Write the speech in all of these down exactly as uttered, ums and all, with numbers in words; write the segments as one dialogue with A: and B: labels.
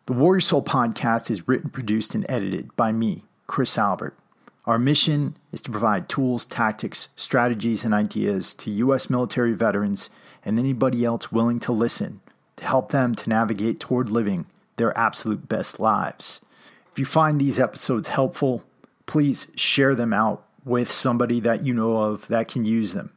A: The Warrior Soul podcast is written, produced, and edited by me, Chris Albert. Our mission is to provide tools, tactics, strategies, and ideas to U S military veterans and anybody else willing to listen to help them to navigate toward living their absolute best lives. If you find these episodes helpful, please share them out with somebody that you know of that can use them.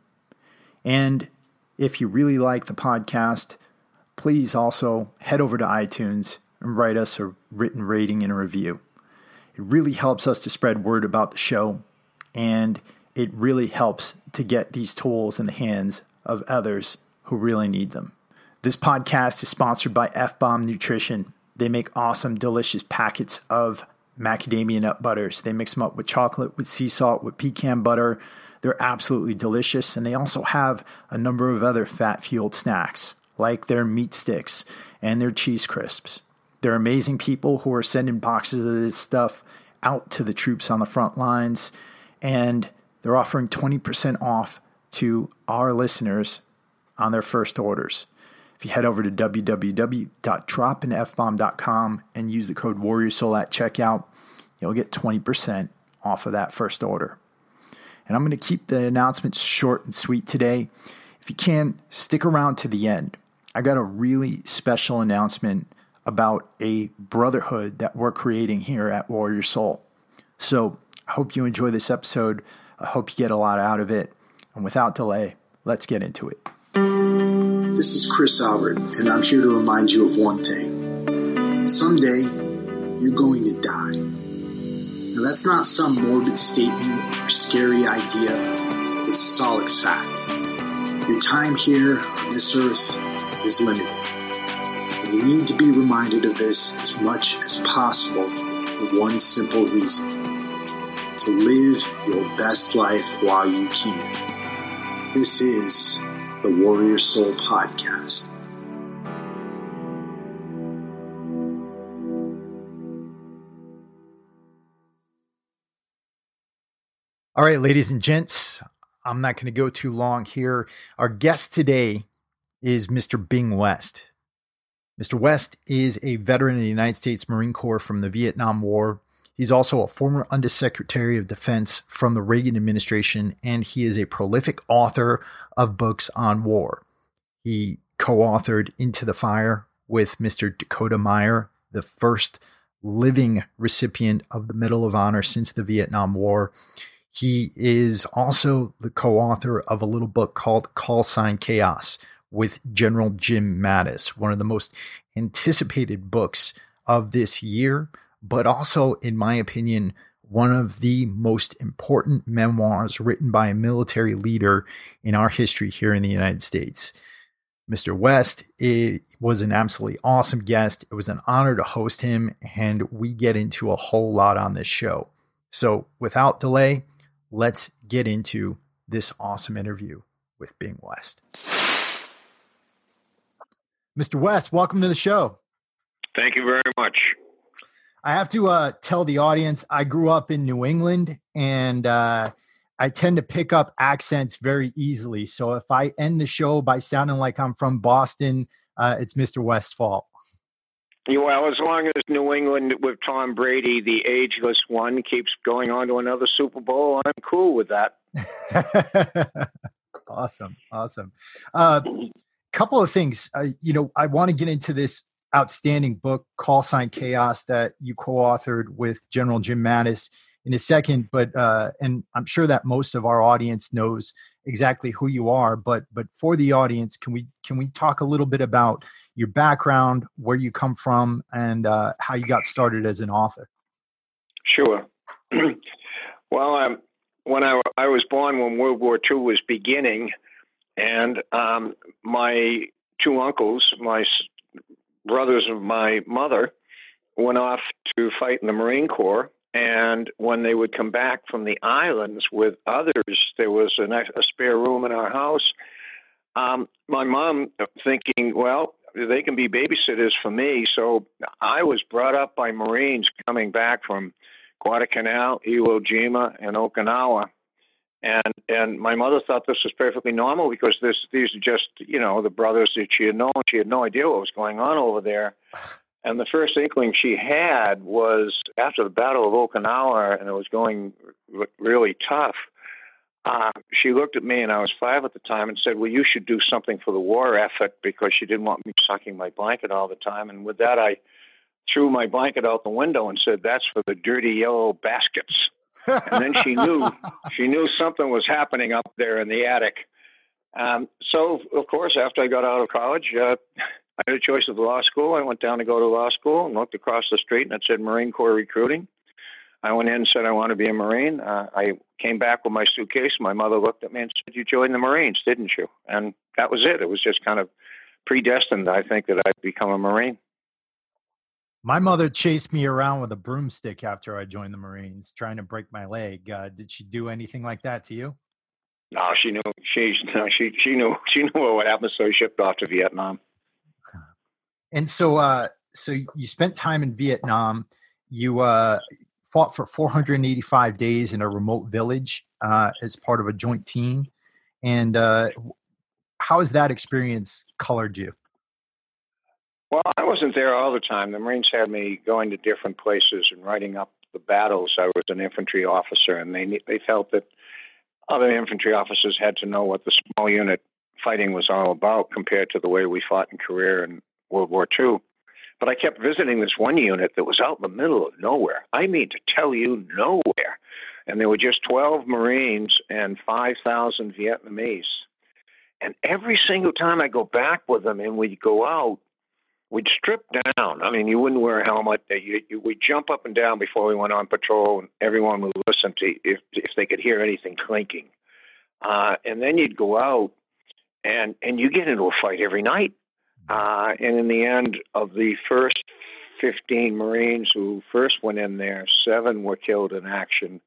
A: And if you really like the podcast, please also head over to iTunes and write us a written rating and a review. It really helps us to spread word about the show, and it really helps to get these tools in the hands of others who really need them. This podcast is sponsored by F-Bomb Nutrition. They make awesome, delicious packets of macadamia nut butters. They mix them up with chocolate, with sea salt, with pecan butter. They're absolutely delicious, and they also have a number of other fat-fueled snacks, like their meat sticks and their cheese crisps. They're amazing people who are sending boxes of this stuff out to the troops on the front lines, and they're offering twenty percent off to our listeners on their first orders. If you head over to w w w dot drop in f bomb dot com and use the code WarriorSoul at checkout, you'll get twenty percent off of that first order. And I'm going to keep the announcements short and sweet today. If you can, stick around to the end. I got a really special announcement about a brotherhood that we're creating here at Warrior Soul. So I hope you enjoy this episode. I hope you get a lot out of it. And without delay, let's get into it.
B: This is Chris Albert, and I'm here to remind you of one thing. Someday, you're going to die. Now, that's not some morbid statement or scary idea. It's a solid fact. Your time here on this earth is limited. And you need to be reminded of this as much as possible for one simple reason. To live your best life while you can. This is the Warrior Soul Podcast.
A: All right, ladies and gents, I'm not going to go too long here. Our guest today is Mister Bing West. Mister West is a veteran of the United States Marine Corps from the Vietnam War. He's also a former Undersecretary of Defense from the Reagan administration, and he is a prolific author of books on war. He co-authored Into the Fire with Mister Dakota Meyer, the first living recipient of the Medal of Honor since the Vietnam War. He is also the co-author of a little book called Call Sign Chaos with General Jim Mattis, one of the most anticipated books of this year, but also, in my opinion, one of the most important memoirs written by a military leader in our history here in the United States. Mister West it was an absolutely awesome guest. It was an honor to host him, and we get into a whole lot on this show. So without delay, let's get into this awesome interview with Bing West. Mister West, welcome to the show.
C: Thank you very much.
A: I have to uh, tell the audience, I grew up in New England, and uh, I tend to pick up accents very easily. So if I end the show by sounding like I'm from Boston, uh, it's Mister West's fault.
C: Well, as long as New England with Tom Brady, the ageless one, keeps going on to another Super Bowl, I'm cool with that.
A: Awesome. Awesome. Uh, couple of things. Uh, you know, I want to get into this outstanding book, Call Sign Chaos, that you co-authored with General Jim Mattis in a second, but uh, and I'm sure that most of our audience knows exactly who you are, but but for the audience, can we can we talk a little bit about your background, where you come from, and uh, how you got started as an author?
C: Sure. Well, um, when I, I was born when World War Two was beginning, and um, my two uncles, my brothers of my mother, went off to fight in the Marine Corps. And when they would come back from the islands with others, there was an, a spare room in our house. Um, my mom thinking, well, they can be babysitters for me. So I was brought up by Marines coming back from Guadalcanal, Iwo Jima, and Okinawa. And and my mother thought this was perfectly normal because this these are just, you know, the brothers that she had known. She had no idea what was going on over there. And the first inkling she had was after the Battle of Okinawa, and it was going r- really tough. Uh, she looked at me, and I was five at the time, and said, well, you should do something for the war effort, because she didn't want me sucking my blanket all the time. And with that, I threw my blanket out the window and said, that's for the dirty yellow baskets. And then she knew she knew something was happening up there in the attic. Um, so, of course, after I got out of college, uh, I had a choice of law school. I went down to go to law school and looked across the street, and it said Marine Corps recruiting. I went in and said I want to be a Marine. Uh, I came back with my suitcase. My mother looked at me and said, you joined the Marines, didn't you? And that was it. It was just kind of predestined, I think, that I'd become a Marine.
A: My mother chased me around with a broomstick after I joined the Marines, trying to break my leg. Uh, did she do anything like that to you?
C: No, she knew. She no, she she knew. She knew what happened. So she shipped off to Vietnam.
A: And so, uh, so you spent time in Vietnam. You uh, fought for four hundred eighty-five days in a remote village uh, as part of a joint team. And uh, how has that experience colored you?
C: Well, I wasn't there all the time. The Marines had me going to different places and writing up the battles. I was an infantry officer, and they they felt that other infantry officers had to know what the small unit fighting was all about compared to the way we fought in Korea and World War Two. But I kept visiting this one unit that was out in the middle of nowhere. I mean, to tell you, nowhere. And there were just twelve Marines and five thousand Vietnamese. And every single time I go back with them and we'd go out, we'd strip down. I mean, you wouldn't wear a helmet. You, you, we'd jump up and down before we went on patrol, and everyone would listen to if if they could hear anything clinking. Uh, and then you'd go out, and, and you get into a fight every night. Uh, and in the end of the first fifteen Marines who first went in there, seven were killed in action.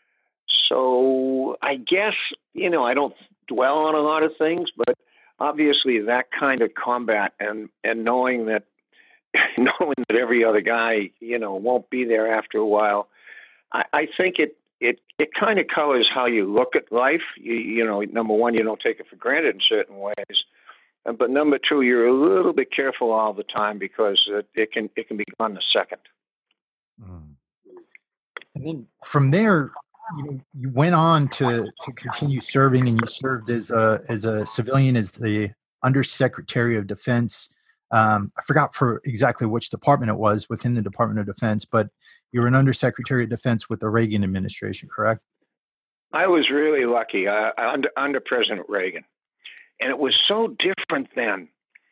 C: So I guess, you know, I don't dwell on a lot of things, but obviously that kind of combat and, and knowing that knowing that every other guy, you know, won't be there after a while, I, I think it, it, it kind of colors how you look at life. You, you know, number one, you don't take it for granted in certain ways. But number two, you're a little bit careful all the time because it, it can it can be gone in a second.
A: Mm. And then from there, you know, you went on to to continue serving, and you served as a as a civilian as the Undersecretary of Defense. Um, I forgot for exactly which department it was within the Department of Defense, but you were an Undersecretary of Defense with the Reagan administration, correct?
C: I was really lucky uh, under under President Reagan. And it was so different then.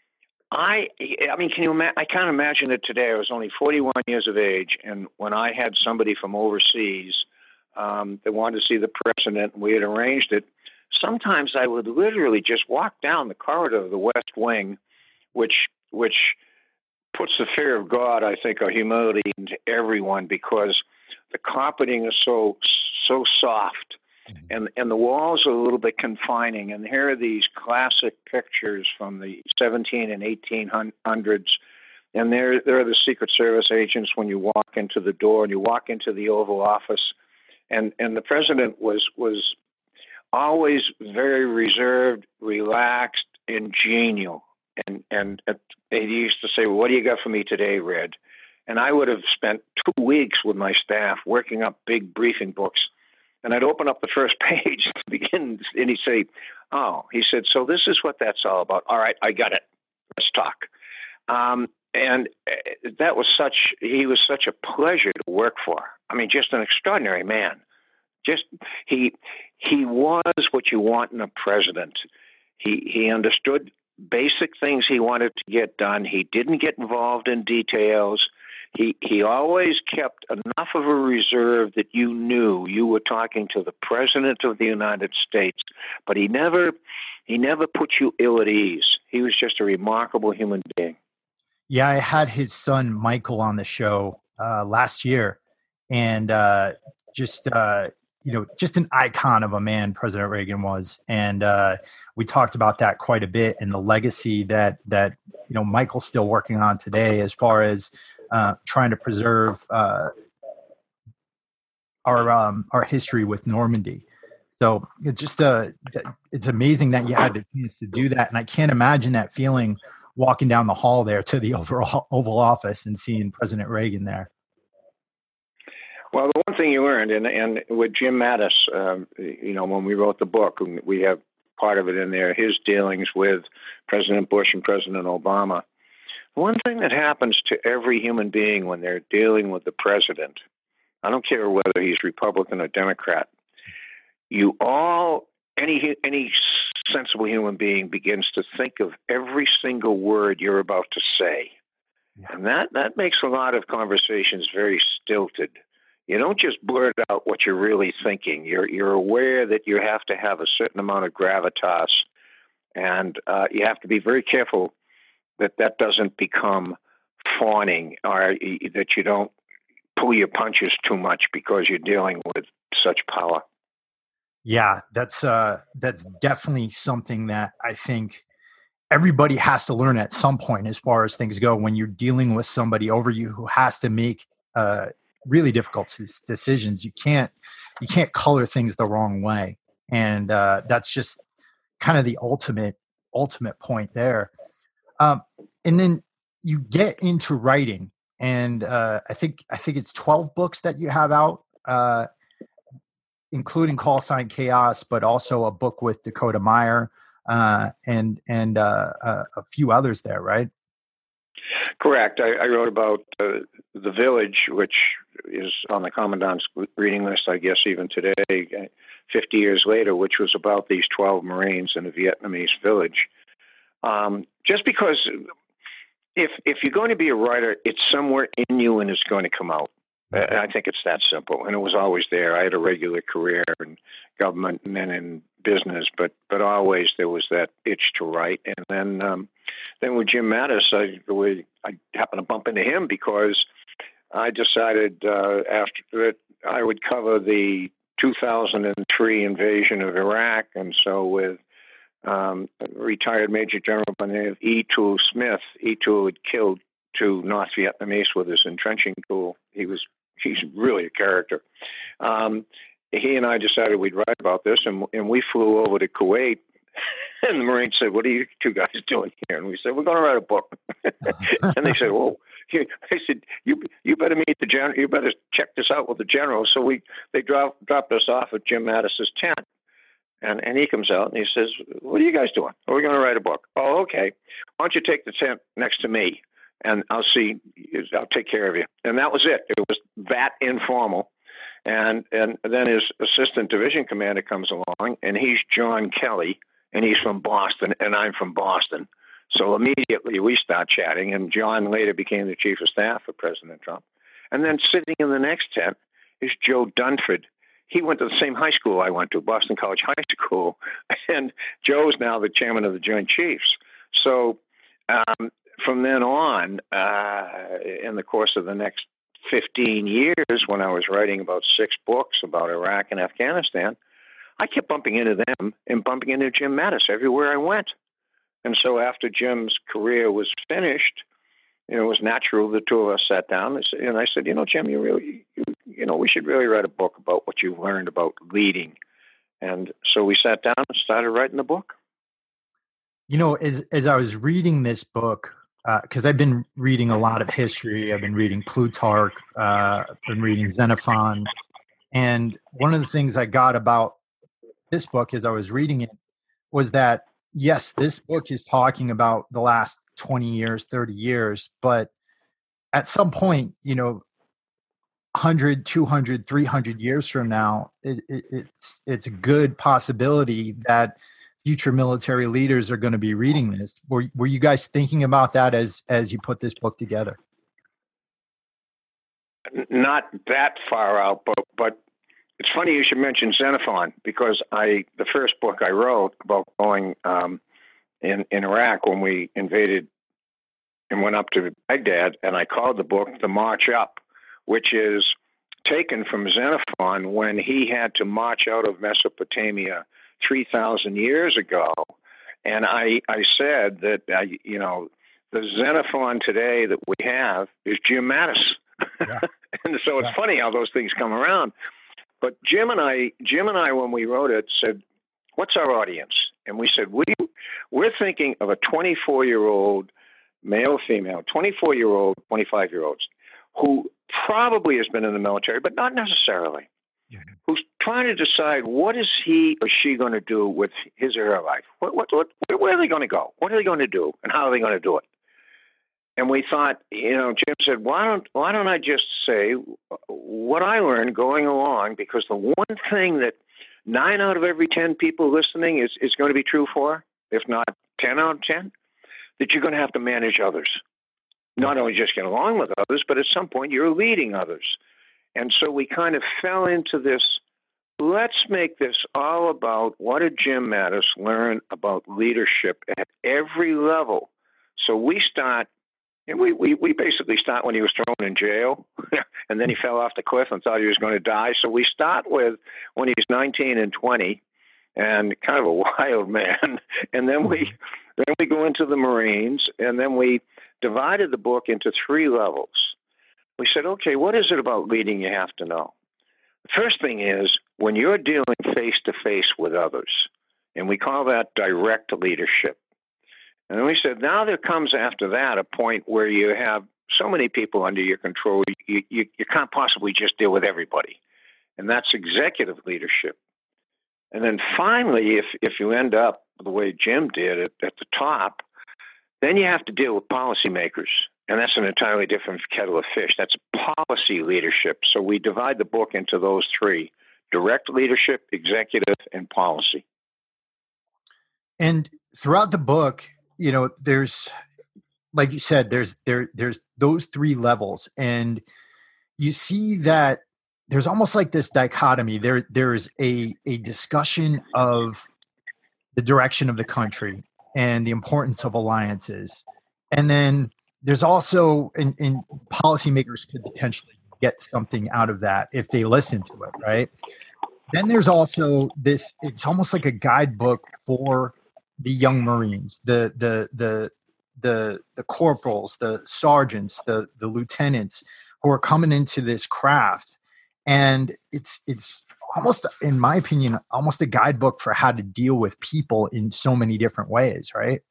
C: I, I mean, can you imagine? I can't imagine it today. I was only forty-one years of age, and when I had somebody from overseas um, that wanted to see the president, and we had arranged it, sometimes I would literally just walk down the corridor of the West Wing, which which puts the fear of God, I think, or humility into everyone, because the carpeting is so so soft. And and the walls are a little bit confining. And here are these classic pictures from the seventeen and eighteen hundreds. And there, there are the Secret Service agents when you walk into the door and you walk into the Oval Office. And, and the president was, was always very reserved, relaxed, and genial. And, and uh, he used to say, well, what do you got for me today, Red? And I would have spent two weeks with my staff working up big briefing books. And I'd open up the first page to begin, and he'd say, oh, he said, so this is what that's all about. All right, I got it. Let's talk. Um, and that was such, he was such a pleasure to work for. I mean, just an extraordinary man. Just, he, he was what you want in a president. He, he understood basic things he wanted to get done. He didn't get involved in details. He he always kept enough of a reserve that you knew you were talking to the President of the United States, but he never he never put you ill at ease. He was just a remarkable human being.
A: Yeah, I had his son Michael on the show uh, last year, and uh, just uh, you know, just an icon of a man President Reagan was, and uh, we talked about that quite a bit, and the legacy that that you know Michael's still working on today, as far as Uh, trying to preserve uh, our um, our history with Normandy. So it's just uh, it's amazing that you had the chance to do that, and I can't imagine that feeling walking down the hall there to the Oval, Oval Office and seeing President Reagan there.
C: Well, the one thing you learned, and, and with Jim Mattis, um, you know, when we wrote the book, we have part of it in there, his dealings with President Bush and President Obama. One thing that happens to every human being when they're dealing with the president, I don't care whether he's Republican or Democrat, you all, any any sensible human being begins to think of every single word you're about to say. Yeah. And that, that makes a lot of conversations very stilted. You don't just blurt out what you're really thinking. You're you're aware that you have to have a certain amount of gravitas, and uh, you have to be very careful that that doesn't become fawning, or that you don't pull your punches too much because you're dealing with such power.
A: Yeah, that's uh, that's definitely something that I think everybody has to learn at some point as far as things go when you're dealing with somebody over you who has to make uh, really difficult decisions. You can't you can't color things the wrong way, and uh, that's just kind of the ultimate ultimate point there. Um, and then you get into writing, and uh, I think I think it's twelve books that you have out, uh, including Call Sign Chaos, but also a book with Dakota Meyer uh, and and uh, uh, a few others there, right?
C: Correct. I, I wrote about uh, The Village, which is on the Commandant's reading list, I guess, even today, fifty years later, which was about these twelve Marines in a Vietnamese village. Um, just because if if you're going to be a writer, it's somewhere in you and it's going to come out. I think it's that simple, and it was always there. I had a regular career in government and then in business, but but always there was that itch to write. And then um, then with Jim Mattis, I we, I happened to bump into him because I decided uh, after that I would cover the two thousand three invasion of Iraq, and so with um, a retired Major General by the name of E. Toole Smith, E. Toole had killed two North Vietnamese with his entrenching tool. He was He's really a character. Um, he and I decided we'd write about this, and, and we flew over to Kuwait. And the Marines said, "What are you two guys doing here?" And we said, "We're going to write a book." And they said, "Well," they said, "You you better meet the general. You better check this out with the general." So we they dropped dropped us off at Jim Mattis's tent, and and he comes out and he says, "What are you guys doing?" "Oh, we're going to write a book." "Oh, okay. Why don't you take the tent next to me? And I'll see, I'll take care of you." And that was it. It was that informal. And and then his assistant division commander comes along, and he's John Kelly, and he's from Boston, and I'm from Boston. So immediately we start chatting, and John later became the chief of staff for President Trump. And then sitting in the next tent is Joe Dunford. He went to the same high school I went to, Boston College High School, and Joe's now the chairman of the Joint Chiefs. So um, from then on, uh, in the course of the next fifteen years, when I was writing about six books about Iraq and Afghanistan, I kept bumping into them and bumping into Jim Mattis everywhere I went. And so after Jim's career was finished, you know, it was natural the two of us sat down and I said, you know, Jim, you really, you, you know, we should really write a book about what you learned about leading. And so we sat down and started writing the book.
A: You know, as as I was reading this book, because uh, I've been reading a lot of history, I've been reading Plutarch, uh, I've been reading Xenophon, and one of the things I got about this book as I was reading it was that, yes, this book is talking about the last twenty years, thirty years, but at some point, you know, one hundred, two hundred, three hundred years from now, it, it, it's it's a good possibility that future military leaders are going to be reading this. Were were you guys thinking about that as as you put this book together?
C: Not that far out, but but it's funny you should mention Xenophon, because I the first book I wrote about going um, in in Iraq when we invaded and went up to Baghdad, and I called the book "The March Up," which is taken from Xenophon when he had to march out of Mesopotamia three thousand years ago. And I, I said that, I, you know, the Xenophon today that we have is Jim Mattis. Yeah. And so it's yeah. funny how those things come around. But Jim and I, Jim and I, when we wrote it, said, what's our audience? And we said, we, we're thinking of a twenty-four-year-old male, female, twenty-four-year-old, twenty-five-year-olds, who probably has been in the military, but not necessarily, mm-hmm. who's trying to decide what is he or she going to do with his or her life. What, what, what, where are they going to go? What are they going to do? And how are they going to do it? And we thought, you know, Jim said, why don't why don't I just say what I learned going along? Because the one thing that nine out of every ten people listening is, is going to be true for, if not ten out of ten, that you're going to have to manage others. Not only just get along with others, but at some point you're leading others. And so we kind of fell into this, let's make this all about what did Jim Mattis learn about leadership at every level. So we start, and we, we, we basically start when he was thrown in jail, and then he fell off the cliff and thought he was going to die. So we start with when he's nineteen and twenty, and kind of a wild man. And then we then we go into the Marines, and then we divided the book into three levels. We said, okay, what is it about leading you have to know? The first thing is when you're dealing face-to-face with others, and we call that direct leadership. And then we said, now there comes after that a point where you have so many people under your control, you, you, you can't possibly just deal with everybody. And that's executive leadership. And then finally, if, if you end up the way Jim did at, at the top, then you have to deal with policymakers. And that's an entirely different kettle of fish. That's policy leadership. So we divide the book into those three: direct leadership, executive, and policy.
A: And throughout the book, you know, there's, like you said, there's there there's those three levels, and you see that there's almost like this dichotomy. There there's a a discussion of the direction of the country and the importance of alliances, and then there's also, and, and policymakers could potentially get something out of that if they listen to it, right? Then there's also this, it's almost like a guidebook for the young Marines, the the the the the corporals, the sergeants, the the lieutenants who are coming into this craft. And it's it's almost, in my opinion, almost a guidebook for how to deal with people in so many different ways, right?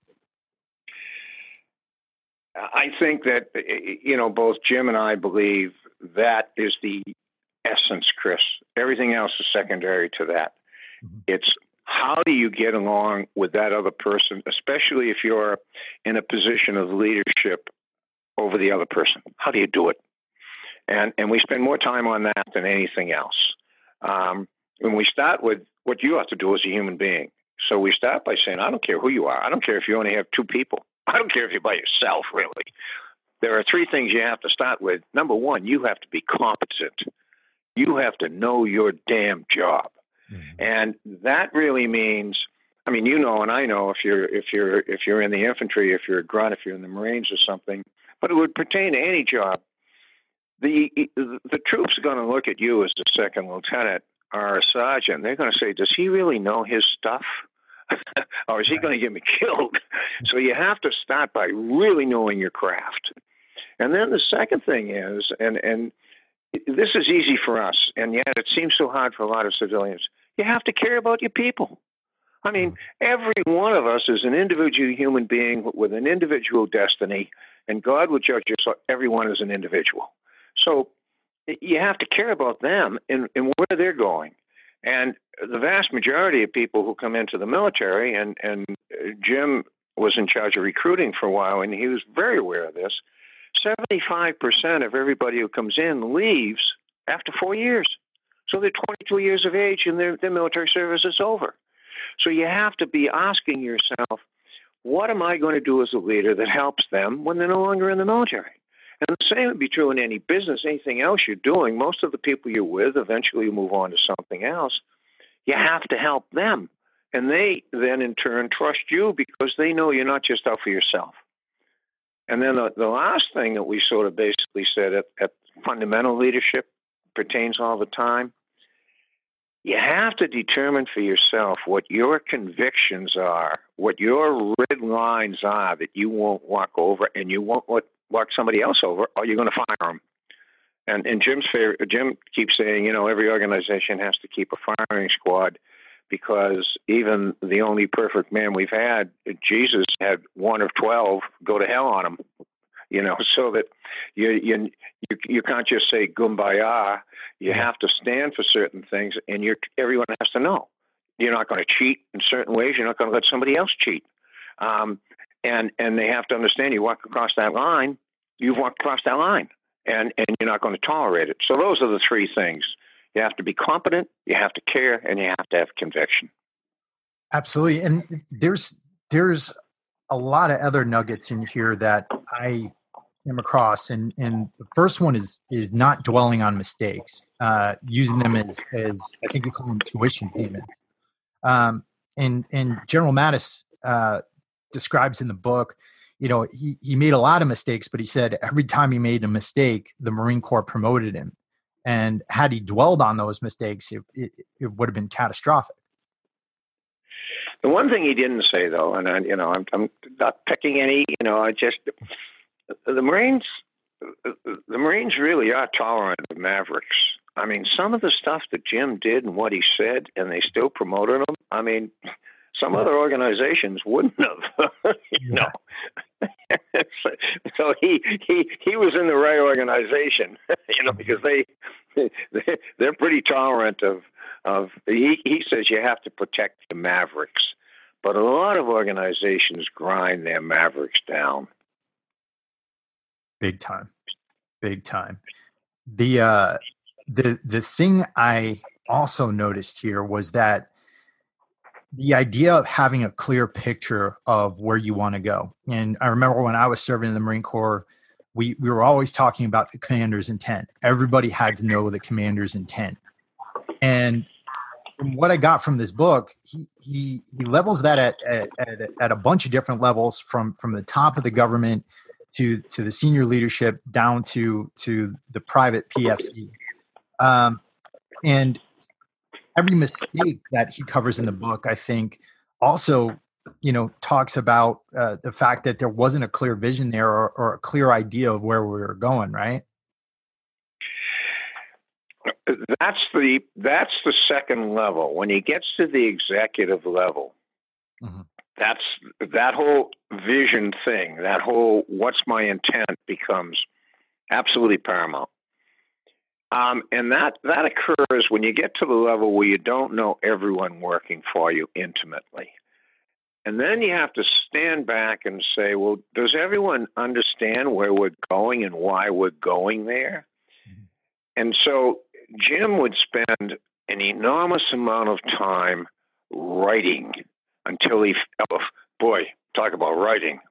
C: I think that, you know, both Jim and I believe that is the essence, Chris. Everything else is secondary to that. Mm-hmm. It's how do you get along with that other person, especially if you're in a position of leadership over the other person. How do you do it? And and we spend more time on that than anything else. Um, when we start with what you have to do as a human being. So we start by saying, I don't care who you are. I don't care if you only have two people. I don't care if you're by yourself, really. There are three things you have to start with. Number one, you have to be competent. You have to know your damn job. Mm-hmm. And that really means, I mean, you know, and I know if you're, if you're, if you're in the infantry, if you're a grunt, if you're in the Marines or something, but it would pertain to any job. The, the troops are going to look at you as a second lieutenant or a sergeant. They're going to say, does he really know his stuff? Or is he going to get me killed? So you have to start by really knowing your craft. And then the second thing is, and, and this is easy for us, and yet it seems so hard for a lot of civilians, you have to care about your people. I mean, every one of us is an individual human being with an individual destiny, and God will judge us, everyone as an individual. So you have to care about them and, and where they're going. And the vast majority of people who come into the military, and, and Jim was in charge of recruiting for a while, and he was very aware of this, seventy-five percent of everybody who comes in leaves after four years. So they're twenty-two years of age, and their, their military service is over. So you have to be asking yourself, what am I going to do as a leader that helps them when they're no longer in the military? And the same would be true in any business, anything else you're doing. Most of the people you're with eventually move on to something else. You have to help them. And they then, in turn, trust you because they know you're not just out for yourself. And then the, the last thing that we sort of basically said at, at fundamental leadership pertains all the time. You have to determine for yourself what your convictions are, what your red lines are that you won't walk over, and you won't let walk somebody else over, or you're going to fire them. And, and Jim's favorite, Jim keeps saying, you know, every organization has to keep a firing squad. because even the only perfect man we've had, Jesus, had one of twelve go to hell on him. You know, so that you you you, you can't just say kumbaya. You have to stand for certain things, and you're everyone has to know you're not going to cheat in certain ways. You're not going to let somebody else cheat, um, and and they have to understand you walk across that line. You've walked across that line, and and you're not going to tolerate it. So those are the three things. You have to be competent, you have to care, and you have to have conviction.
A: Absolutely. And there's there's a lot of other nuggets in here that I came across. And, and the first one is is not dwelling on mistakes, uh, using them as, as, I think you call them tuition payments. Um, and, and General Mattis uh, describes in the book, you know, he, he made a lot of mistakes, but he said every time he made a mistake, the Marine Corps promoted him. And had he dwelled on those mistakes, it, it, it would have been catastrophic.
C: The one thing he didn't say, though, and I, you know, I'm, I'm not picking any, you know, I just the Marines, the Marines really are tolerant of mavericks. I mean, some of the stuff that Jim did and what he said, and they still promoted him. I mean, some other organizations wouldn't have, you know. So he, he he was in the right organization, you know, because they, they they're pretty tolerant of of. He he says you have to protect the mavericks, but a lot of organizations grind their mavericks down.
A: Big time, big time. The uh, the the thing I also noticed here was that the idea of having a clear picture of where you want to go. And I remember when I was serving in the Marine Corps, we, we were always talking about the commander's intent. Everybody had to know the commander's intent. And from what I got from this book, he he, he levels that at, at, at, at a bunch of different levels, from, from the top of the government to, to the senior leadership down to, to the private P F C. Um, and every mistake that he covers in the book, I think, also, you know, talks about uh, the fact that there wasn't a clear vision there, or, or a clear idea of where we were going, right?
C: That's the that's the second level. When he gets to the executive level, mm-hmm. that's that whole vision thing, that whole what's my intent becomes absolutely paramount. Um, and that, that occurs when you get to the level where you don't know everyone working for you intimately. And then you have to stand back and say, well, does everyone understand where we're going and why we're going there? Mm-hmm. And so Jim would spend an enormous amount of time writing until he, oh, boy, talk about writing.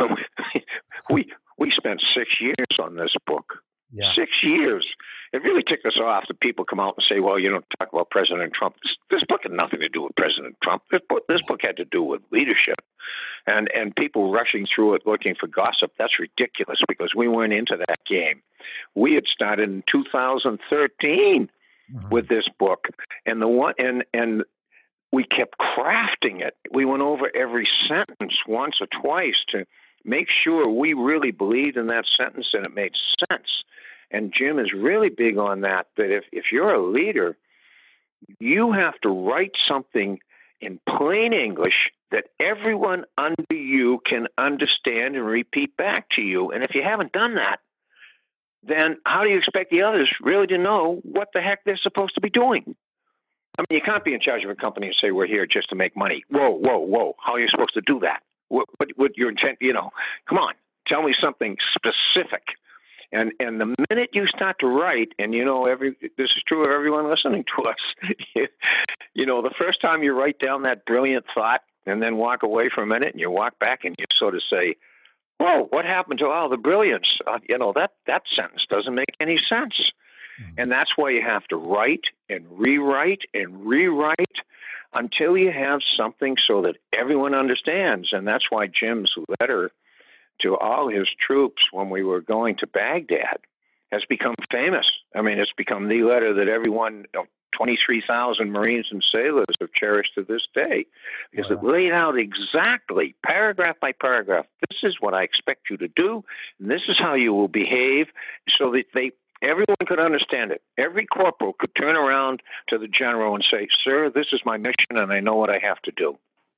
C: we, we spent six years on this book. Yeah. Six years. It really ticked us off that people come out and say, well, you don't talk about President Trump. This, this book had nothing to do with President Trump. This book, this book had to do with leadership. And and people rushing through it looking for gossip, that's ridiculous, because we went into that game. We had started in two thousand thirteen mm-hmm. with this book. And the one and and we kept crafting it. We went over every sentence once or twice to make sure we really believed in that sentence and it made sense. And Jim is really big on that, that if, if you're a leader, you have to write something in plain English that everyone under you can understand and repeat back to you. And if you haven't done that, then how do you expect the others really to know what the heck they're supposed to be doing? I mean, you can't be in charge of a company and say, we're here just to make money. Whoa, whoa, whoa. How are you supposed to do that? What, what, what your intent, you know, come on, tell me something specific. And and the minute you start to write, and you know, every this is true of everyone listening to us, you, you know, the first time you write down that brilliant thought and then walk away for a minute and you walk back and you sort of say, whoa, what happened to all the brilliance? Uh, you know, that, that sentence doesn't make any sense. Mm-hmm. And that's why you have to write and rewrite and rewrite until you have something so that everyone understands. And that's why Jim's letter to all his troops when we were going to Baghdad has become famous. I mean, it's become the letter that everyone, you know, twenty-three thousand Marines and sailors have cherished to this day, because wow. it laid out exactly, paragraph by paragraph, this is what I expect you to do, and this is how you will behave, so that they Everyone could understand it. Every corporal could turn around to the general and say, "Sir, this is my mission, and I know what I have to do."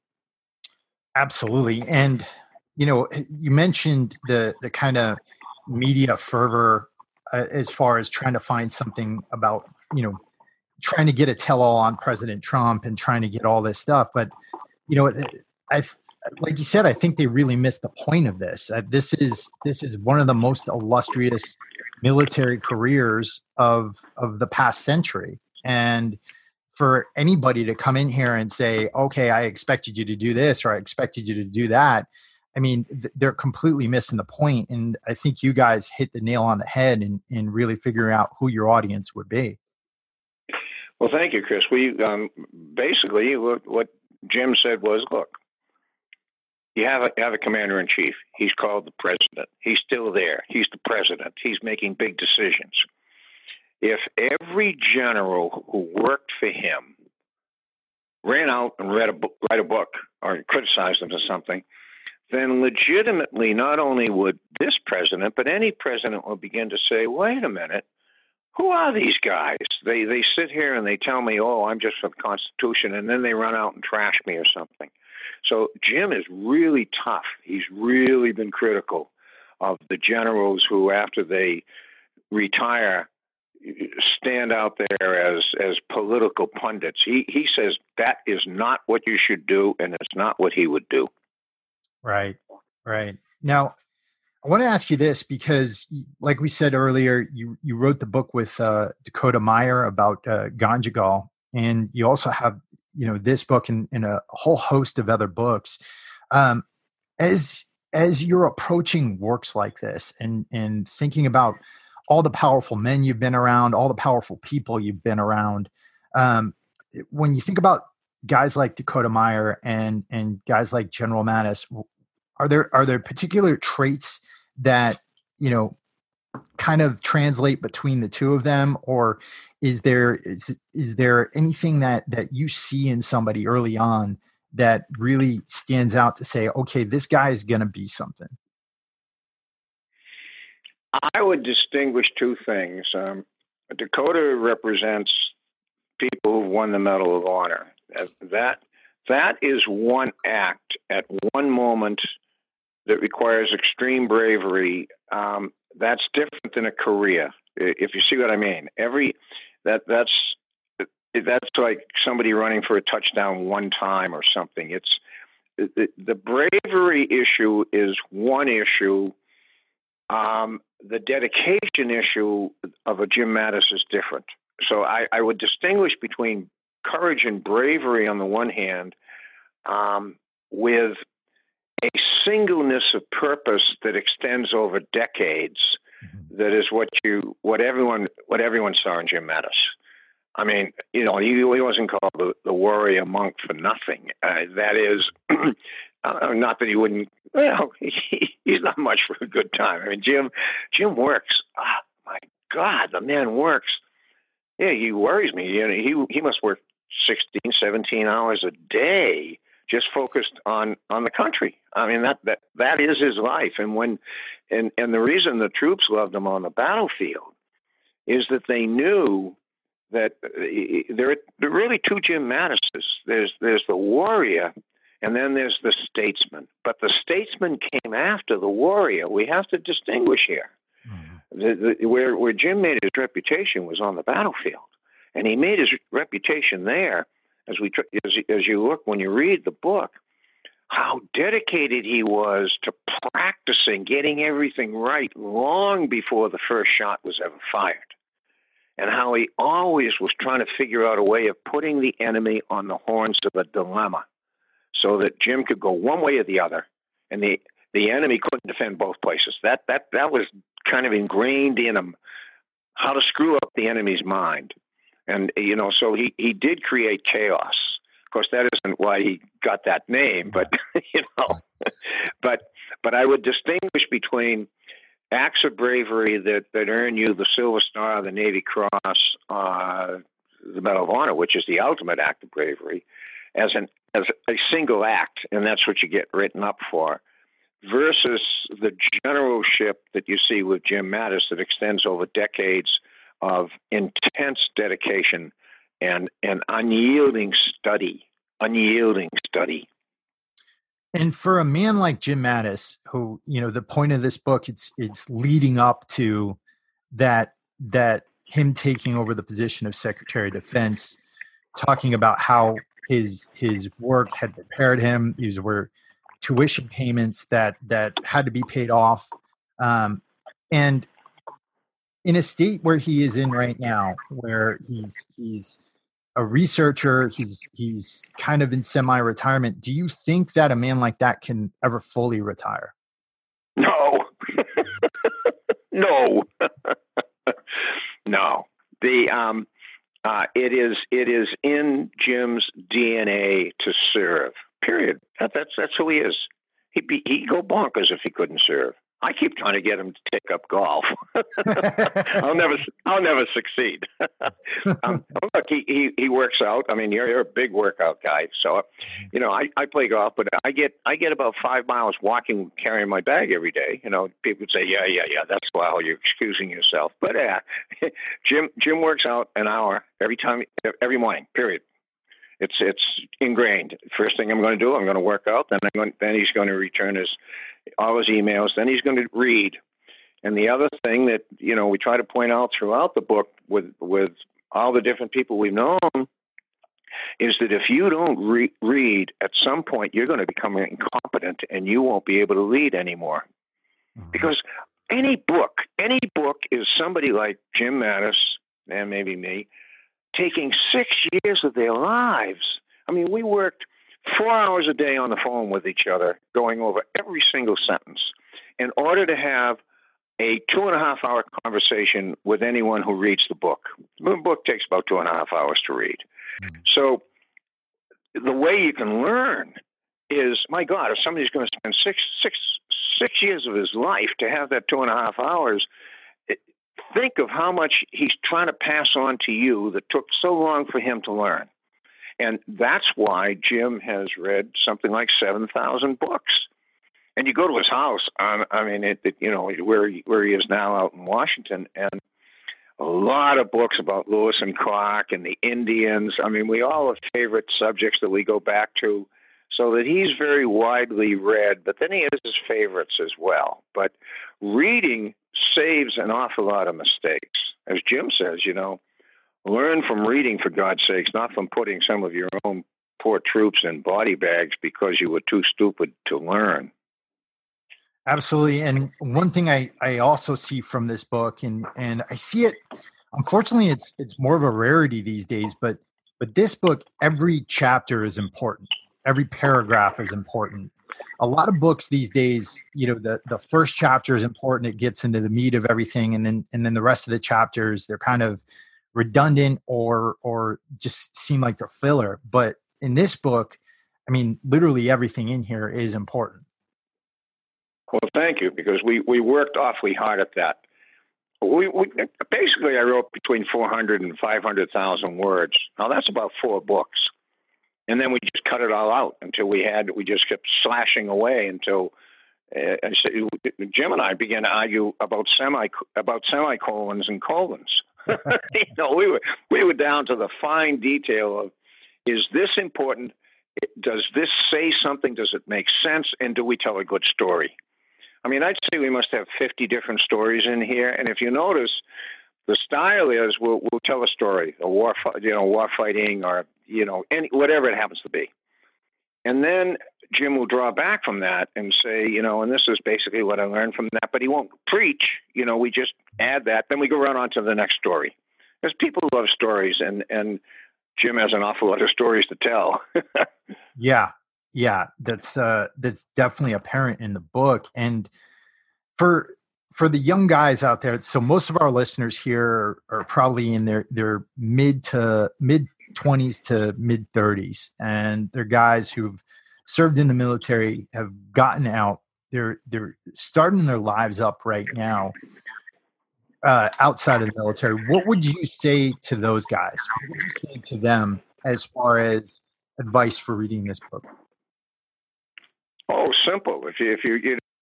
A: Absolutely. And, you know, you mentioned the the kind of media fervor uh, as far as trying to find something about, you know, trying to get a tell-all on President Trump and trying to get all this stuff. But, you know, I like you said, I think they really missed the point of this. Uh, this is this is one of the most illustrious military careers of of the past century. And for anybody to come in here and say, okay, I expected you to do this, or I expected you to do that. I mean, th- they're completely missing the point. And I think you guys hit the nail on the head in, in really figuring out who your audience would be.
C: Well, thank you, Chris. We um, basically, what, what Jim said was, look, you have a, you have a commander in chief. He's called the president. He's still there. He's the president. He's making big decisions. If every general who worked for him ran out and read a book, write a book or criticized him or something, then legitimately not only would this president, but any president would begin to say, wait a minute, who are these guys? They they sit here and they tell me, oh, I'm just for the Constitution, and then they run out and trash me or something. So Jim is really tough. He's really been critical of the generals who, after they retire, stand out there as as political pundits. He he says that is not what you should do, and it's not what he would do.
A: Right, right. Now, I want to ask you this because, like we said earlier, you you wrote the book with uh, Dakota Meyer about uh, Ganjgal, and you also have you know this book and, and a whole host of other books. Um, as as you're approaching works like this, and and thinking about all the powerful men you've been around, all the powerful people you've been around. Um, when you think about guys like Dakota Meyer and and guys like General Mattis, are there are there particular traits that you know kind of translate between the two of them, or is there is is there anything that that you see in somebody early on that really stands out to say, okay, this guy is going to be something?
C: I would distinguish two things. Um, Dakota represents people who've won the Medal of Honor. That that is one act at one moment that requires extreme bravery. Um, that's different than a career, if you see what I mean. Every that that's that's like somebody running for a touchdown one time or something. It's the, the bravery issue is one issue. Um, the dedication issue of a Jim Mattis is different. So I, I would distinguish between courage and bravery on the one hand, um, with a singleness of purpose that extends over decades. Mm-hmm. That is what you, what everyone, what everyone saw in Jim Mattis. I mean, you know, he, he wasn't called the, the warrior monk for nothing. Uh, that is, uh, not that he wouldn't. Well, he, he's not much for a good time. I mean, Jim, Jim works. Ah, my God, the man works. Yeah, he worries me. You know, he he must work sixteen, seventeen hours a day, just focused on, on the country. I mean, that, that that is his life. And when, and and the reason the troops loved him on the battlefield is that they knew that there, there are really two Jim Mattises. There's there's the warrior, and then there's the statesman. But the statesman came after the warrior. We have to distinguish here. Mm-hmm. The, the, where where Jim made his reputation was on the battlefield, and he made his reputation there. As we as, as you look when you read the book, how dedicated he was to practicing getting everything right long before the first shot was ever fired. And how he always was trying to figure out a way of putting the enemy on the horns of a dilemma so that Jim could go one way or the other, and the, the enemy couldn't defend both places. That, that, that was kind of ingrained in him, how to screw up the enemy's mind. And, you know, so he, he did create chaos. Of course, that isn't why he got that name, but, you know, but, but I would distinguish between acts of bravery that, that earn you the Silver Star, the Navy Cross, uh, the Medal of Honor, which is the ultimate act of bravery, as an as a single act, and that's what you get written up for. versus the generalship that you see with Jim Mattis that extends over decades of intense dedication and, and unyielding study, unyielding study.
A: And for a man like Jim Mattis, who, you know, the point of this book, it's it's leading up to that that him taking over the position of Secretary of Defense, talking about how his his work had prepared him. These were tuition payments that that had to be paid off, um, and in a state where he is in right now, where he's he's a researcher, he's he's kind of in semi-retirement. Do you think that a man like that can ever fully retire?
C: No, no, no. The um, uh, it is it is in Jim's D N A to serve. Period. That, that's that's who he is. He'd be he'd go bonkers if he couldn't serve. I keep trying to get him to take up golf. I'll never, I'll never succeed. um, look, he, he, he works out. I mean, you're, you're a big workout guy, so you know I, I play golf, but I get I get about five miles walking, carrying my bag every day. You know, people would say, yeah, yeah, yeah, that's wow, you're excusing yourself. But uh, Jim Jim works out an hour every time, every morning. Period. It's it's ingrained. First thing I'm going to do, I'm going to work out. Then I'm going, then he's going to return his all his emails. Then he's going to read. And the other thing that you know we try to point out throughout the book with with all the different people we've known is that if you don't re- read, at some point you're going to become incompetent and you won't be able to lead anymore. Mm-hmm. Because any book, any book is somebody like Jim Mattis and maybe me, taking six years of their lives. I mean, we worked four hours a day on the phone with each other, going over every single sentence in order to have a two and a half hour conversation with anyone who reads the book. The book takes about two and a half hours to read. Mm-hmm. So the way you can learn is, my God, if somebody's going to spend six, six, six years of his life to have that two and a half hours, think of how much he's trying to pass on to you that took so long for him to learn. And that's why Jim has read something like seven thousand books. And you go to his house, um, I mean, it, it, you know, where he, where he is now out in Washington, and a lot of books about Lewis and Clark and the Indians. I mean, we all have favorite subjects that we go back to, so that he's very widely read, but then he has his favorites as well. But reading saves an awful lot of mistakes. As Jim says, you know, learn from reading, for God's sakes, not from putting some of your own poor troops in body bags because you were too stupid to learn.
A: Absolutely. And one thing I, I also see from this book, and, and I see it, unfortunately, it's it's more of a rarity these days, but but this book, every chapter is important. Every paragraph is important. A lot of books these days, you know, the, the first chapter is important. It gets into the meat of everything. And then, and then the rest of the chapters, they're kind of redundant or, or just seem like they're filler. But in this book, I mean, literally everything in here is important.
C: Well, thank you, because we, we worked awfully hard at that. We, we basically, I wrote between four hundred and five hundred thousand words. Now that's about four books. And then we just cut it all out until we had, we just kept slashing away until uh, Jim and I began to argue about semi, about semicolons and colons. you know, we were, we were down to the fine detail of, is this important? Does this say something? Does it make sense? And do we tell a good story? I mean, I'd say we must have fifty different stories in here. And if you notice, the style is we'll, we'll tell a story, a war, you know, war fighting, or you know, any whatever it happens to be, and then Jim will draw back from that and say, you know, and this is basically what I learned from that. But he won't preach. You know, we just add that, then we go right on to the next story, because people love stories, and and Jim has an awful lot of stories to tell.
A: yeah, yeah, that's uh, that's definitely apparent in the book, and for. For the young guys out there, so most of our listeners here are, are probably in their, their mid to mid twenties to mid thirties, and they're guys who've served in the military, have gotten out. They're they're starting their lives up right now uh, outside of the military. What would you say to those guys? What would you say to them as far as advice for reading this book?
C: Oh, simple. If you if you, you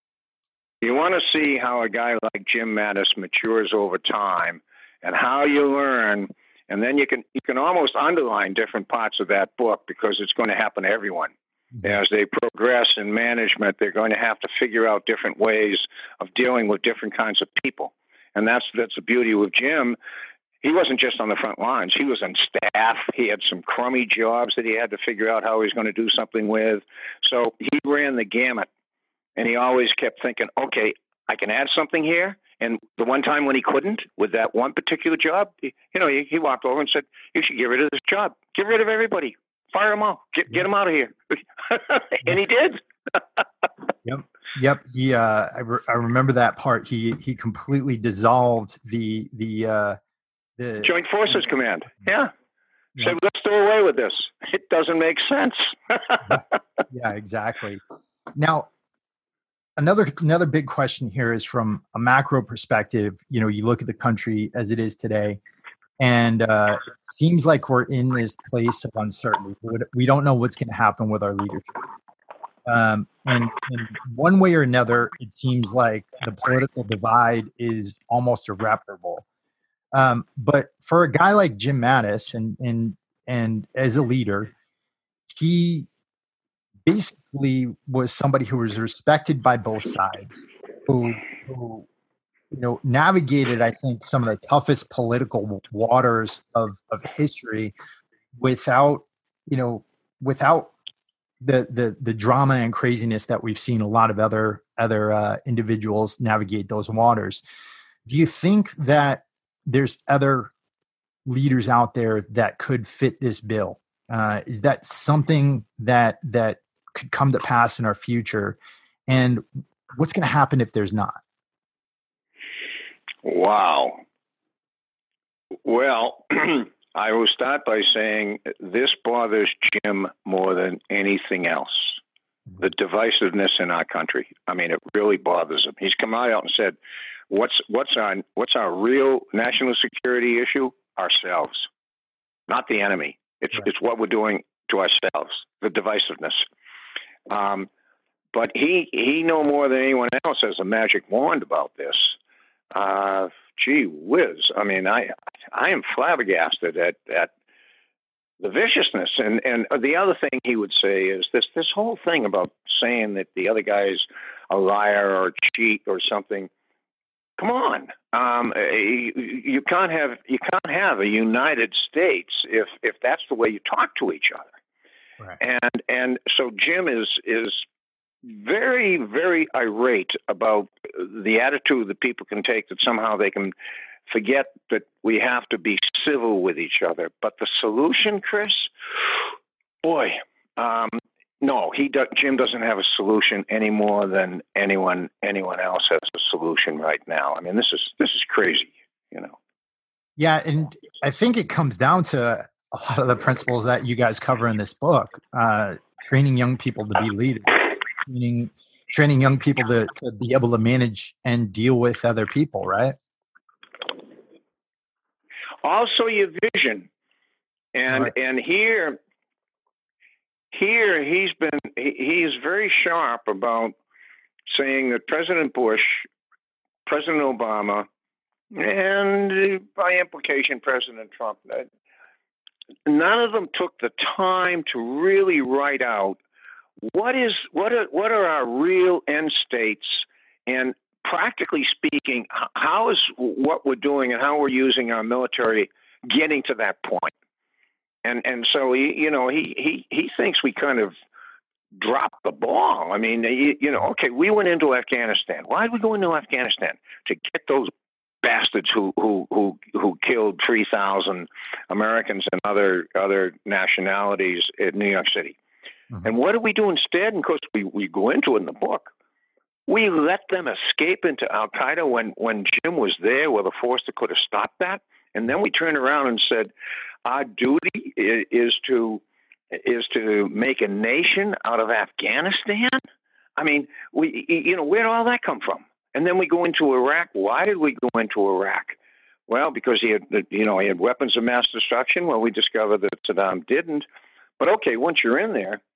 C: you want to see how a guy like Jim Mattis matures over time and how you learn. And then you can you can almost underline different parts of that book because it's going to happen to everyone. As they progress in management, they're going to have to figure out different ways of dealing with different kinds of people. And that's that's the beauty with Jim. He wasn't just on the front lines. He was on staff. He had some crummy jobs that he had to figure out how he was going to do something with. So he ran the gamut. And he always kept thinking, okay, I can add something here. And the one time when he couldn't, with that one particular job, he, you know, he, he walked over and said, you should get rid of this job. Get rid of everybody. Fire them all. Get get them out of here. And he did.
A: Yep. Yep. He. Uh, I, re- I remember that part. He he completely dissolved the the uh, the
C: Joint Forces Command. Yeah.
A: Yeah.
C: Said, let's do away with this. It doesn't make sense.
A: yeah, yeah, exactly. Now, another another big question here is from a macro perspective. You know, you look at the country as it is today. And uh, it seems like we're in this place of uncertainty. We don't know what's going to happen with our leadership. Um, and in one way or another, it seems like the political divide is almost irreparable. Um, but for a guy like Jim Mattis, and and and as a leader, he basically was somebody who was respected by both sides, who who you know, navigated, I think, some of the toughest political waters of, of history without, you know, without the, the, the drama and craziness that we've seen a lot of other, other uh, individuals navigate those waters. Do you think that there's other leaders out there that could fit this bill? Uh, is that something that, that could come to pass in our future? And what's going to happen if there's not?
C: Wow. Well, I will start by saying this bothers Jim more than anything else. The divisiveness in our country. I mean, it really bothers him. He's come out and said, "What's what's our what's our real national security issue? Ourselves, not the enemy. It's right. It's what we're doing to ourselves. The divisiveness." Um, but he he no more than anyone else has a magic wand about this. Uh, gee whiz. I mean, I, I am flabbergasted at, at the viciousness. And, and the other thing he would say is this, this whole thing about saying that the other guy's a liar or cheat or something. Come on. Um, you, you can't have, you can't have a United States if, if that's the way you talk to each other. Right. And, and so Jim is, is, very, very irate about the attitude that people can take, that somehow they can forget that we have to be civil with each other. But the solution, Chris, boy, um, no, he do, Jim doesn't have a solution any more than anyone anyone else has a solution right now. I mean, this is this is crazy, you know.
A: Yeah, and I think it comes down to a lot of the principles that you guys cover in this book, uh, training young people to be leaders. Training, training young people to, to be able to manage and deal with other people, right?
C: Also, your vision, and right. and here, here he's been he, he is very sharp about saying that President Bush, President Obama, and by implication President Trump, none of them took the time to really write out What is what are what are our real end states, and practically speaking, how is what we're doing and how we're using our military getting to that point? And and so he, you know, he he he thinks we kind of dropped the ball. I mean, you, you know, okay, we went into Afghanistan. Why did we go into Afghanistan? To get those bastards who who who who killed three thousand Americans and other other nationalities in New York City. Mm-hmm. And what do we do instead? And of course, we, we go into it in the book. We let them escape into Al-Qaeda when, when Jim was there with a force that could have stopped that. And then we turned around and said, our duty is to is to make a nation out of Afghanistan. I mean, we you know, where did all that come from? And then we go into Iraq. Why did we go into Iraq? Well, because he had, you know, he had weapons of mass destruction. Well, we discovered that Saddam didn't. But okay, once you're in there,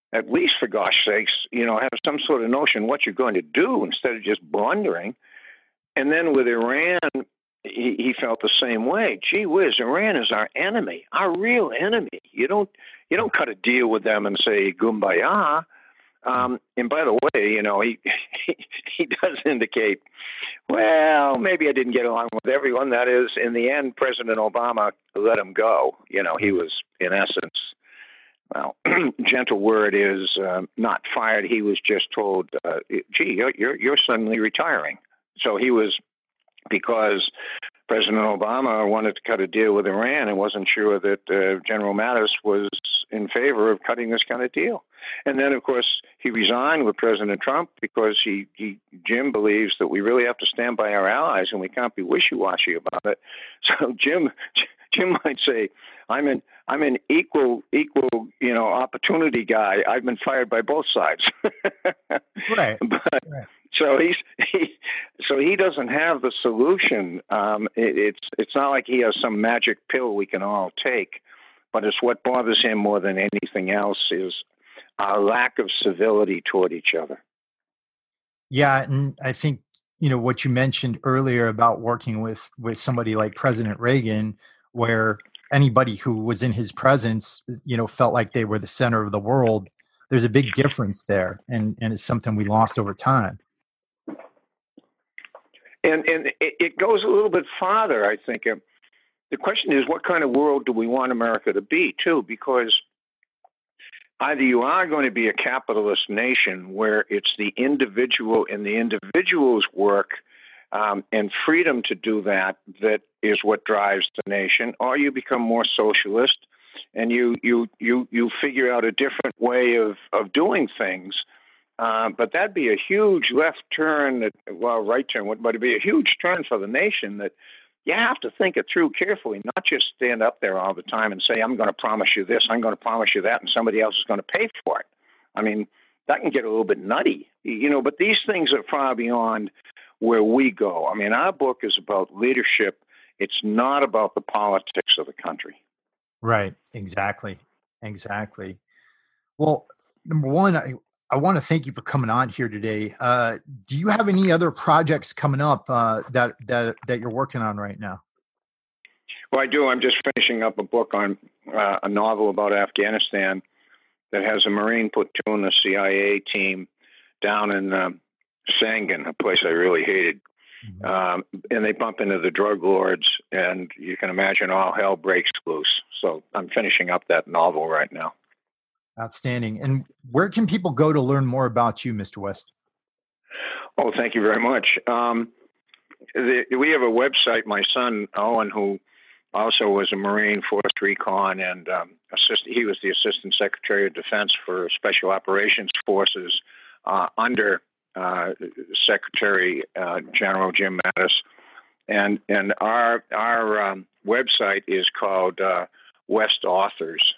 C: at least for gosh sakes, you know, have some sort of notion what you're going to do instead of just blundering. And then with Iran, he, he felt the same way. Gee whiz, Iran is our enemy, our real enemy. You don't you don't cut a deal with them and say kumbaya. Um, and by the way, you know, he, he he does indicate, well, maybe I didn't get along with everyone. That is, in the end, President Obama let him go. You know, he was, in essence, well, gentle word is uh, not fired. He was just told, uh, gee, you're, you're you're suddenly retiring. So he was, because President Obama wanted to cut a deal with Iran and wasn't sure that uh, General Mattis was in favor of cutting this kind of deal. And then, of course, he resigned with President Trump because he, he Jim believes that we really have to stand by our allies and we can't be wishy-washy about it. So Jim Jim might say, I'm an I'm an equal equal you know opportunity guy. I've been fired by both sides.
A: Right.
C: But,
A: right.
C: So he's he, so he doesn't have the solution. Um, it, it's it's not like he has some magic pill we can all take, but it's what bothers him more than anything else is our lack of civility toward each other.
A: Yeah, and I think you know what you mentioned earlier about working with with somebody like President Reagan, where anybody who was in his presence, you know, felt like they were the center of the world. There's a big difference there, and and it's something we lost over time.
C: And and it, it goes a little bit farther, I think. Uh, the question is, what kind of world do we want America to be, too? Because either you are going to be a capitalist nation where it's the individual and the individual's work um, and freedom to do that that is what drives the nation, or you become more socialist and you you you you figure out a different way of, of doing things. Uh, but that'd be a huge left turn, that, well, right turn, but it'd be a huge turn for the nation that you have to think it through carefully, not just stand up there all the time and say, I'm going to promise you this, I'm going to promise you that, and somebody else is going to pay for it. I mean, that can get a little bit nutty, you know, but these things are far beyond where we go. I mean, our book is about leadership. It's not about the politics of the country.
A: Right. Exactly. Exactly. Well, number one, I, I want to thank you for coming on here today. Uh, do you have any other projects coming up uh, that that that you're working on right now?
C: Well, I do. I'm just finishing up a book on uh, a novel about Afghanistan that has a Marine platoon, a C I A team down in um, Sangin, a place I really hated. Mm-hmm. Um, and they bump into the drug lords, and you can imagine all hell breaks loose. So I'm finishing up that novel right now.
A: Outstanding. And where can people go to learn more about you, Mister West?
C: Oh, thank you very much. Um, the, we have a website. My son, Owen, who also was a Marine, Force Recon, and um, assist, he was the Assistant Secretary of Defense for Special Operations Forces uh, under uh, Secretary uh, General Jim Mattis. And and our, our um, website is called uh, West Authors.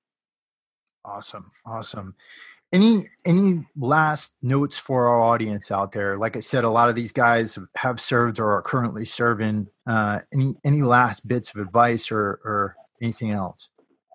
A: Awesome. Awesome. Any any last notes for our audience out there? Like I said, a lot of these guys have served or are currently serving. Uh, any any last bits of advice or, or anything else?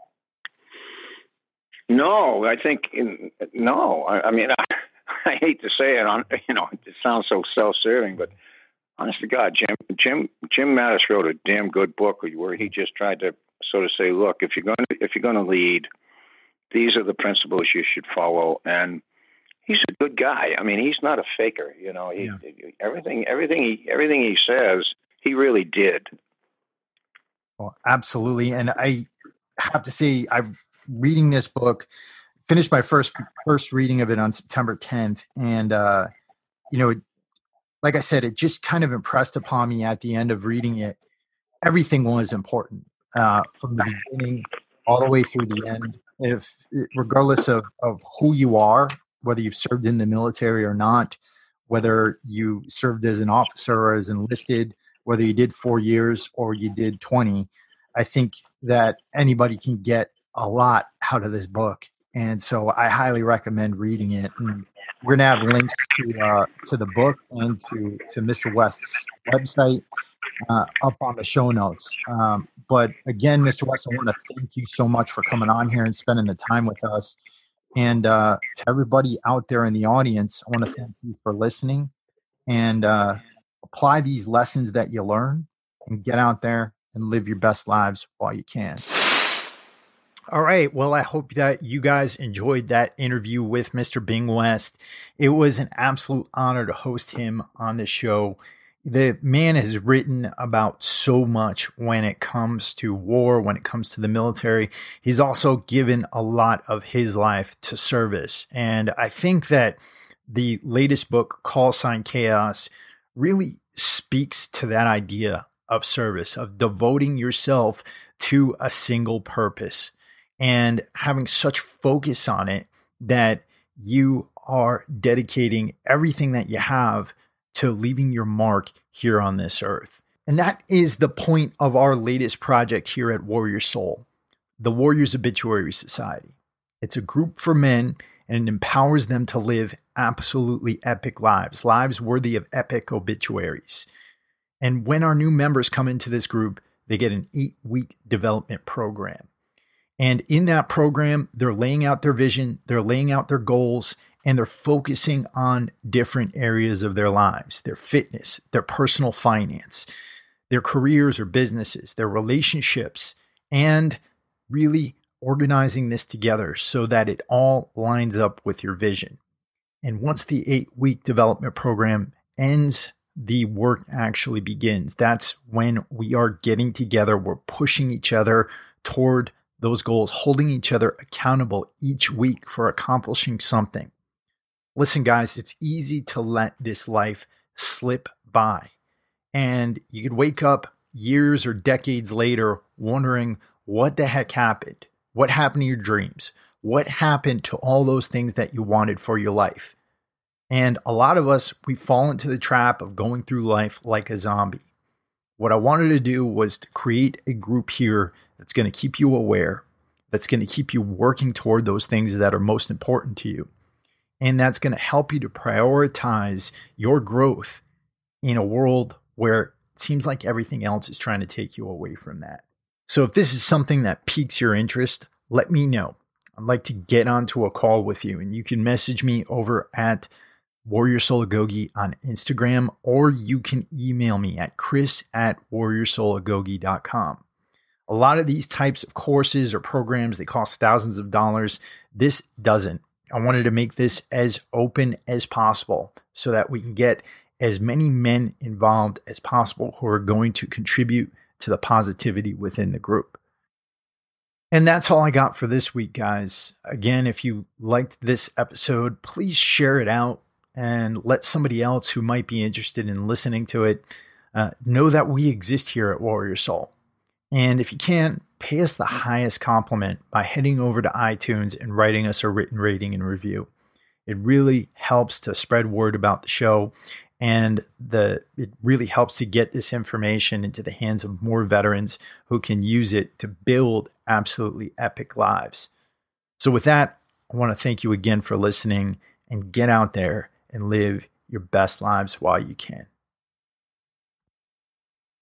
C: No, I think in, no. I, I mean, I, I hate to say it. On you know, it sounds so self-serving, but honest to God, Jim Jim Jim Mattis wrote a damn good book where he just tried to sort of say, look, if you're going to if you're going to lead, these are the principles you should follow. And he's a good guy. I mean, he's not a faker. You know, he, yeah. everything, everything, he, everything he says, he really did.
A: Well, absolutely. And I have to say, I'm reading this book, finished my first first reading of it on September tenth, and uh, you know, like I said, it just kind of impressed upon me at the end of reading it. Everything was important uh, from the beginning all the way through the end. If regardless of, of who you are, whether you've served in the military or not, whether you served as an officer or as enlisted, whether you did four years or you did twenty, I think that anybody can get a lot out of this book. And so I highly recommend reading it. And we're going to have links to uh, to the book and to, to Mister West's website uh, up on the show notes. Um, but again, Mister West, I want to thank you so much for coming on here and spending the time with us. And uh, to everybody out there in the audience, I want to thank you for listening, and uh, apply these lessons that you learn and get out there and live your best lives while you can. All right. Well, I hope that you guys enjoyed that interview with Mister Bing West. It was an absolute honor to host him on the show. The man has written about so much when it comes to war, when it comes to the military. He's also given a lot of his life to service. And I think that the latest book, Call Sign Chaos, really speaks to that idea of service, of devoting yourself to a single purpose and having such focus on it that you are dedicating everything that you have to leaving your mark here on this earth. And that is the point of our latest project here at Warrior Soul, the Warriors Obituary Society. It's a group for men, and it empowers them to live absolutely epic lives, lives worthy of epic obituaries. And when our new members come into this group, they get an eight-week development program. And in that program, they're laying out their vision, they're laying out their goals, and they're focusing on different areas of their lives, their fitness, their personal finance, their careers or businesses, their relationships, and really organizing this together so that it all lines up with your vision. And once the eight-week development program ends, the work actually begins. That's when we are getting together, we're pushing each other toward those goals, holding each other accountable each week for accomplishing something. Listen, guys, it's easy to let this life slip by. And you could wake up years or decades later wondering what the heck happened? What happened to your dreams? What happened to all those things that you wanted for your life? And a lot of us, we fall into the trap of going through life like a zombie. What I wanted to do was to create a group here that's going to keep you aware, that's going to keep you working toward those things that are most important to you. And that's going to help you to prioritize your growth in a world where it seems like everything else is trying to take you away from that. So if this is something that piques your interest, let me know. I'd like to get onto a call with you, and you can message me over at Warrior Soulagogie on Instagram, or you can email me at chris at warrior soulagogie dot com. A lot of these types of courses or programs, they cost thousands of dollars. This doesn't. I wanted to make this as open as possible so that we can get as many men involved as possible who are going to contribute to the positivity within the group. And that's all I got for this week, guys. Again, if you liked this episode, please share it out and let somebody else who might be interested in listening to it uh, know that we exist here at Warrior Soul. And if you can, pay us the highest compliment by heading over to iTunes and writing us a written rating and review. It really helps to spread word about the show, and the it really helps to get this information into the hands of more veterans who can use it to build absolutely epic lives. So with that, I want to thank you again for listening, and get out there and live your best lives while you can.